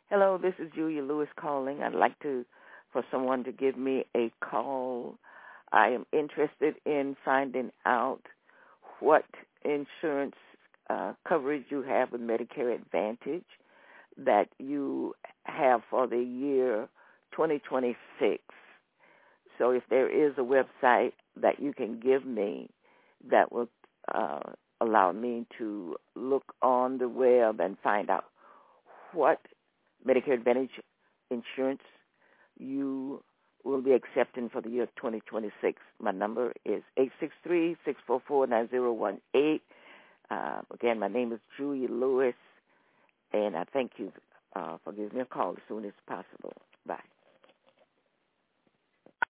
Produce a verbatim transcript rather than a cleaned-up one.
Hello, this is Julia Lewis calling. I'd like to for someone to give me a call. I am interested in finding out what insurance uh, coverage you have with Medicare Advantage that you have for the year twenty twenty-six. So if there is a website that you can give me that will uh, allow me to look on the web and find out what Medicare Advantage insurance you will be accepting for the year twenty twenty-six. My number is eight six three, six four four, nine zero one eight. Uh, again, my name is Julia Lewis, and I thank you uh, for giving me a call as soon as possible. Bye.